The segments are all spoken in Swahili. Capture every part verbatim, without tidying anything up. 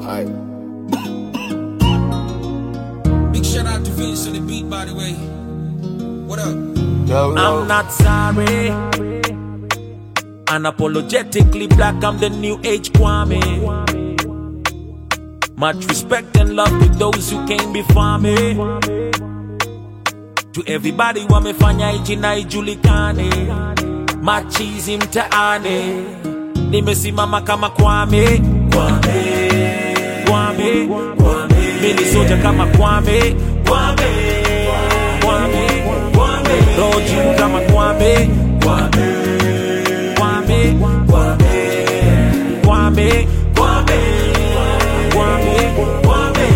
Alright. Big shout out to Vince on the beat, by the way. What up? Yo, yo. I'm not sorry. Unapologetically black, I'm the new age Kwame. Much respect and love to those who came before me. To everybody wamefanya ijina ijulikane, machizi mtaane, nimesimama kama Kwame. Kwame, Kwame, Kwame. Mimi soja kama Kwame. Kwame, Kwame, Kwame. Roju kama Kwame. Kwame, Kwame, Kwame, Kwame, Kwame, Kwame, Kwame.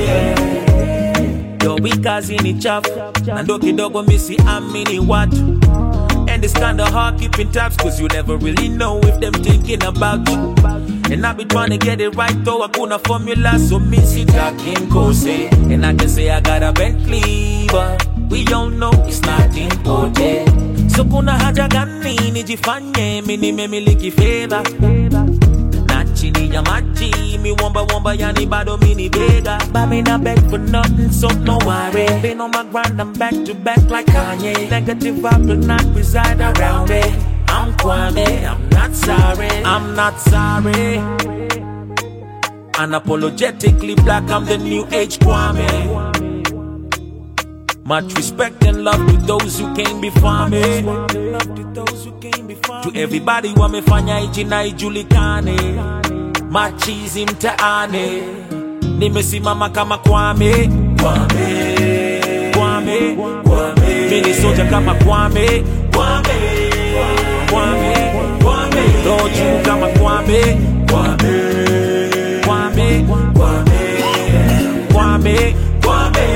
Yo, we kazi ni chafu, na ndo kidogo misi amini watu. And it's kinda hard keeping tabs, cause you never really know if them thinking about you. And I be trying to get it right though, hakuna formula, so me sit talking kose. And I can say I got a Bentley, but we don't know it's not important. So kuna haja gani nijifanye mini memiliki fedha, na chini ya maji mi womba womba yani bado mini bega. But me not beg for nothing, so no worry. Been on my grind, I'm back to back like Kanye. Negative vibe will not reside around me. I'm Kwame, I'm not sorry. I'm not sorry. Unapologetically black, I'm the new age Kwame. Much respect and love to those who came before me. To everybody wamefanya ijina ijulikane, machizi mtaane, nimesimama kama Kwame. Kwame, Kwame, Kwame. Mimi soja kama Kwame. Kwame, Kwame, Kwame. Roju kama Kwame. Kwame, Kwame, Kwame, Kwame, Kwame.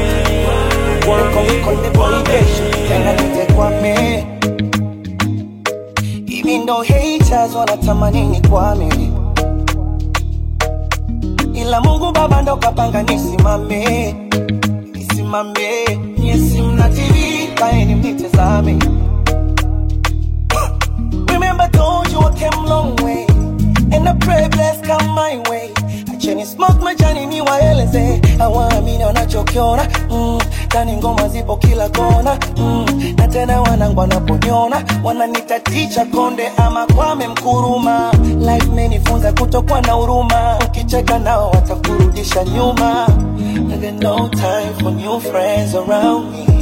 Even though haters wanatamani ni Kwame, ila Mungu Baba ndo kapanga nisimame, nisimame. Nyesi mna T V, kaeni mnitazame. Remember told you I came long way, and I pray bless come my way. Acheni smoke majani ni waeleze, hawaamini wanachokiona. mm. Tani ngoma zipo kila kona. mm. Na tena wanangu wanaponyona, wananita teacher Konde ama Kwame Mkuruma. Life menifunza kutokuwa na huruma, ukicheka nao watakurudisha nyuma. And there's no time for new friends around me.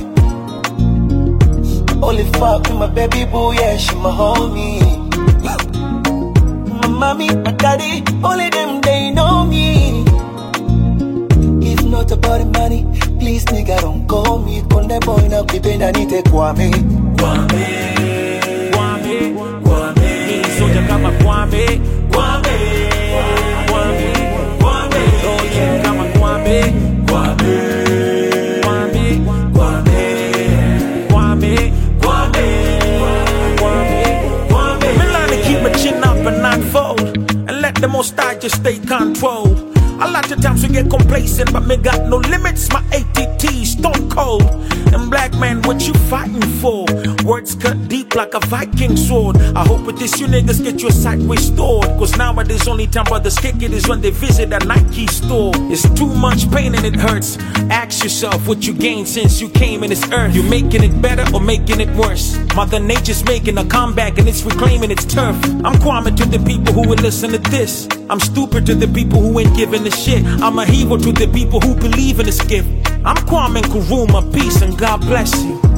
Only fuck with my baby boo, yeah, she my homie. My mommy, my daddy, only them they know me. If not about the money, please nigga don't call me. Konde boy na kipenda nite Kwame. Kwame, Kwame, Kwame. Mimi soja kama Kwame. Kwame, Kwame, Kwame. Roju kama Kwame. Kwame, Kwame, Kwame, Kwame, Kwame, Kwame, Kwame. Me learn to keep my chin up and not fold, and let the most I just stay controlled. A lot of times we get complacent, but me got no limits. My A T T stone cold. And black man, what you fighting for? Words cut deep like a Viking sword. I hope with this you niggas get your sight restored, cause nowadays only time brothers kick it is when they visit a Nike store. It's too much pain and it hurts. Ask yourself what you gained since you came in this earth. You making it better or making it worse? Mother Nature's making a comeback and it's reclaiming its turf. I'm Kwame to the people who will listen to this. I'm stupid to the people who ain't giving a shit. I'm a hero to the people who believe in this gift. I'm Kwame Nkrumah, peace and God bless you.